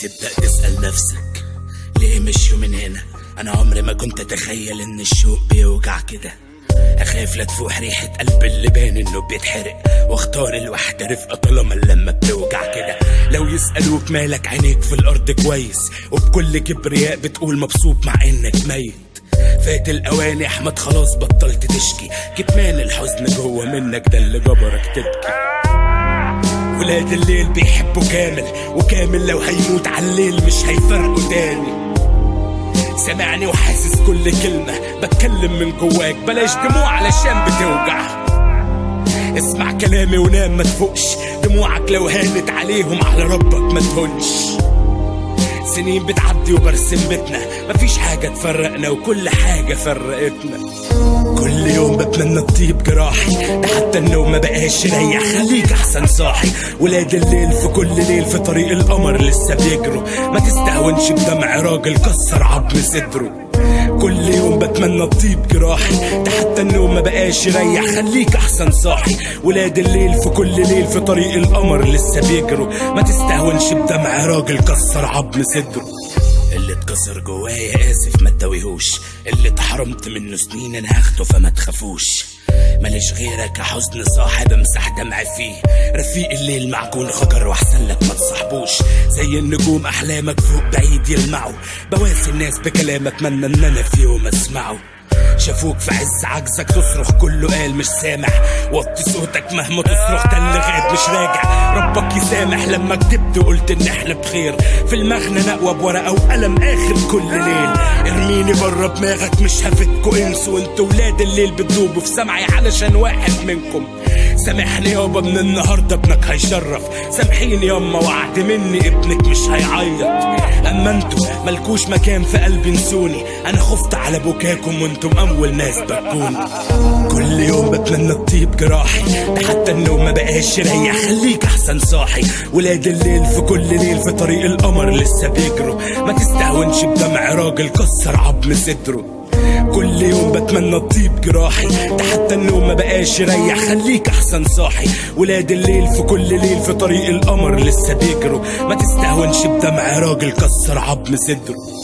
تبدأ تسأل نفسك ليه مشيوا من هنا. أنا عمري ما كنت أتخيل إن الشوق بيوجع كده. أخاف لا تفوح ريحة قلب اللي بان إنه بيتحرق، واختار الوحدة رفقة طالما لما بتوجع كده. لو يسألوك مالك عينيك في الأرض كويس، وبكل كبرياء بتقول مبسوط مع إنك ميت. فات الأوان يا أحمد خلاص بطلت تشكي، كتمان الحزن جوه منك ده اللي جبرك تبكي. ولاد الليل بيحبوا كامل، وكامل لو هيموت على الليل مش هيفرقوا تاني. سامعني وحاسس كل كلمة بتكلم من جواك، بلاش دموع علشان بتوجع. اسمع كلامي ونام ما تفوقش، دموعك لو هانت عليهم على ربك ما تهونش. سنين بتعدي وبرسم بيتنا، مفيش حاجة تفرقنا وكل حاجة فرقتنا. كل يوم بتمنى تطيب جراحي، ده حتى النوم ما بقاش يريح، خليك احسن صاحي. ولاد الليل في كل ليل في طريق القمر لسه بيجروا، ما تستهونش بدمع راجل كسر عظم صدره. كل يوم بتمنى تطيب جراحي، ده حتى النوم ما بقاش يريح، خليك احسن صاحي. ولاد الليل في كل ليل في طريق القمر لسه بيجروا، ما تستهونش بدمع راجل كسر عظم صدره. اللي اتكسر جوايا اسف ما تداويهوش، اللي اتحرمت منه سنين انا هاخده فما تخافوش. ماليش غيرك يا حزن صاحب امسح دمعي فيه، رفيق الليل معجون خجر واحسن لك ما تصاحبوش. زي النجوم احلامك فوق بعيد يلمعوا، بواسي الناس بكلام اتمنى ان انا في يوم اسمعه. شافوك في عز عجزك تصرخ كله قال مش سامع، وطي صوتك مهما تصرخ ده اللي غاب مش راجع. ربك يسامح لما كدبت وقلت ان احنا بخير، في المغنى نقوى بورقه وقلم اخر كل ليل. ارميني بره دماغك مش هفدكوا انسوا، انتوا ولاد الليل بتدوبوا في سمعي علشان واحد منكم. سامحني يابا من النهارده ابنك هيشرف، سامحيني ياما وعد مني ابنك مش هيعيط. اما انتوا ملكوش مكان في قلبي نسوني، انا خفت على بكاكم وانتم اول ناس بكوني. كل يوم بتمنى تطيب جراحي، ده حتى النوم ما بقاش يريح، خليك احسن صاحي. ولاد الليل في كل ليل في طريق القمر لسه بيجروا، ما تستهونش بدمع راجل كسر عظم صدره. كل يوم بتمنى تطيب جراحي، ده حتى النوم ما بقاش يريح، خليك احسن صاحي. ولاد الليل في كل ليل في طريق القمر لسه بيجروا، ما تستهونش بدمع راجل كسر عظم صدره.